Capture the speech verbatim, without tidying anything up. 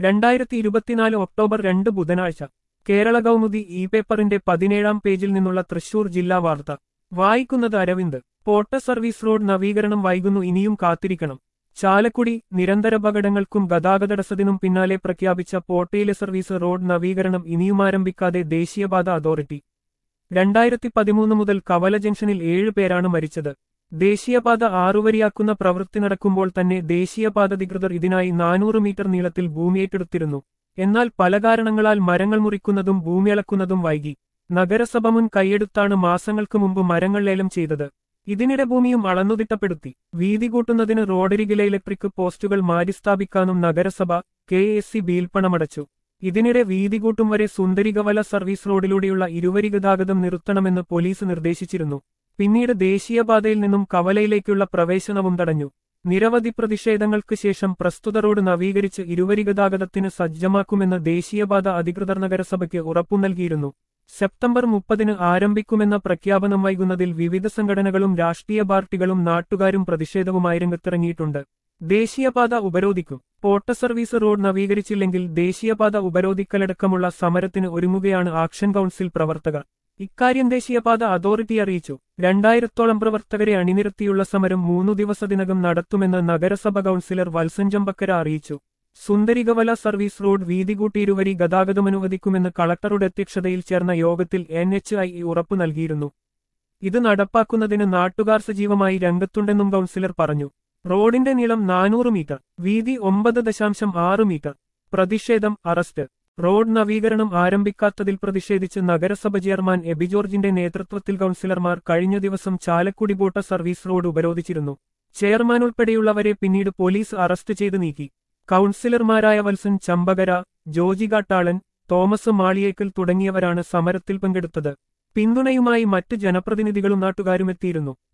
രണ്ടായിരത്തി ഇരുപത്തിനാല് ഒക്ടോബർ രണ്ട് ബുധനാഴ്ച കേരള കൗമുദി ഇ പേപ്പറിന്റെ പതിനേഴാം പേജിൽ നിന്നുള്ള തൃശൂർ ജില്ലാ വാർത്ത വായിക്കുന്നത് അരവിന്ദ്. പോട്ട സർവീസ് റോഡ് നവീകരണം വൈകുന്നു, ഇനിയും കാത്തിരിക്കണം. ചാലക്കുടി. നിരന്തരപകടങ്ങൾക്കും ഗതാഗതടസ്സത്തിനും പിന്നാലെ പ്രഖ്യാപിച്ച പോട്ടയിലെ സർവീസ് റോഡ് നവീകരണം ഇനിയുമാരംഭിക്കാതെ ദേശീയപാത അതോറിറ്റി. രണ്ടായിരത്തി പതിമൂന്ന് മുതൽ കവല ജംഗ്ഷനിൽ ഏഴ് പേരാണ് മരിച്ചത്. ദേശീയപാത ആറുവരിയാക്കുന്ന പ്രവൃത്തി നടക്കുമ്പോൾ തന്നെ ദേശീയപാത അധികൃതർ ഇതിനായി നാനൂറ് മീറ്റർ നീളത്തിൽ ഭൂമി ഏറ്റെടുത്തിരുന്നു. എന്നാൽ പല കാരണങ്ങളാൽ മരങ്ങൾ മുറിക്കുന്നതും ഭൂമിയളക്കുന്നതും വൈകി. നഗരസഭ മുൻ കൈയെടുത്താണ് മാസങ്ങൾക്ക് മുമ്പ് മരങ്ങൾ ലേലം ചെയ്തത്. ഇതിനിടെ ഭൂമിയും അളന്നുതിട്ടപ്പെടുത്തി. വീതി കൂട്ടുന്നതിന് റോഡരികിലെ ഇലക്ട്രിക് പോസ്റ്റുകൾ മാറ്റിസ്ഥാപിക്കാനും നഗരസഭ കെ എസ് സി ബിയിൽ പണമടച്ചു. ഇതിനിടെ വീതി കൂട്ടും വരെ സുന്ദരികവല സർവീസ് റോഡിലൂടെയുള്ള ഇരുവരി ഗതാഗതം നിർത്തണമെന്ന് പോലീസ് നിർദ്ദേശിച്ചിരുന്നു. പിന്നീട് ദേശീയപാതയിൽ നിന്നും കവലയിലേക്കുള്ള പ്രവേശനവും തടഞ്ഞു. നിരവധി പ്രതിഷേധങ്ങൾക്ക് ശേഷം പ്രസ്തുത റോഡ് നവീകരിച്ച് ഇരുവരി ഗതാഗതത്തിന് സജ്ജമാക്കുമെന്ന് ദേശീയപാത അധികൃതർ നഗരസഭയ്ക്ക് ഉറപ്പു നൽകിയിരുന്നു. സെപ്റ്റംബർ മുപ്പതിന് ആരംഭിക്കുമെന്ന പ്രഖ്യാപനം വൈകുന്നതിൽ വിവിധ സംഘടനകളും രാഷ്ട്രീയ പാർട്ടികളും നാട്ടുകാരും പ്രതിഷേധവുമായി രംഗത്തിറങ്ങിയിട്ടുണ്ട്. ദേശീയപാത ഉപരോധിക്കും. പോട്ട സർവീസ് റോഡ് നവീകരിച്ചില്ലെങ്കിൽ ദേശീയപാത ഉപരോധിക്കലടക്കമുള്ള സമരത്തിന് ഒരുങ്ങുകയാണ് ആക്ഷൻ കൗൺസിൽ പ്രവർത്തകർ. ഇക്കാര്യം ദേശീയപാത അതോറിറ്റി അറിയിച്ചു. രണ്ടായിരത്തോളം പ്രവർത്തകരെ അണിനിരത്തിയുള്ള സമരം മൂന്നു ദിവസത്തിനകം നടത്തുമെന്ന് നഗരസഭ കൗൺസിലർ വത്സൻ ചമ്പക്കര അറിയിച്ചു. സുന്ദരികവല സർവീസ് റോഡ് വീതി കൂട്ടി ഇരുവരി ഗതാഗതമനുവദിക്കുമെന്ന് കളക്ടറുടെ അധ്യക്ഷതയിൽ ചേർന്ന യോഗത്തിൽ എൻ എച്ച് ഐ ഉറപ്പു നൽകിയിരുന്നു. ഇത് നടപ്പാക്കുന്നതിന് നാട്ടുകാർ സജീവമായി രംഗത്തുണ്ടെന്നും കൗൺസിലർ പറഞ്ഞു. റോഡിന്റെ നീളം നാനൂറ് മീറ്റർ, വീതി ഒമ്പത് ദശാംശം ആറ് മീറ്റർ. പ്രതിഷേധം, അറസ്റ്റ്. റോഡ് നവീകരണം ആരംഭിക്കാത്തതിൽ പ്രതിഷേധിച്ച് നഗരസഭ ചെയർമാൻ എബി ജോർജിന്റെ നേതൃത്വത്തിൽ കൗൺസിലർമാർ കഴിഞ്ഞ ദിവസം ചാലക്കുടി പോട്ട സർവീസ് റോഡ് ഉപരോധിച്ചിരുന്നു. ചെയർമാൻ ഉൾപ്പെടെയുള്ളവരെ പിന്നീട് പോലീസ് അറസ്റ്റ് ചെയ്ത് നീക്കി. കൗൺസിലർമാരായ വത്സൻ ചമ്പകര, ജോജി കാട്ടാളൻ, തോമസ് മാളിയേക്കൽ തുടങ്ങിയവരാണ് സമരത്തിൽ പങ്കെടുത്തത്. പിന്തുണയുമായി മറ്റ് ജനപ്രതിനിധികളും നാട്ടുകാരും എത്തിയിരുന്നു.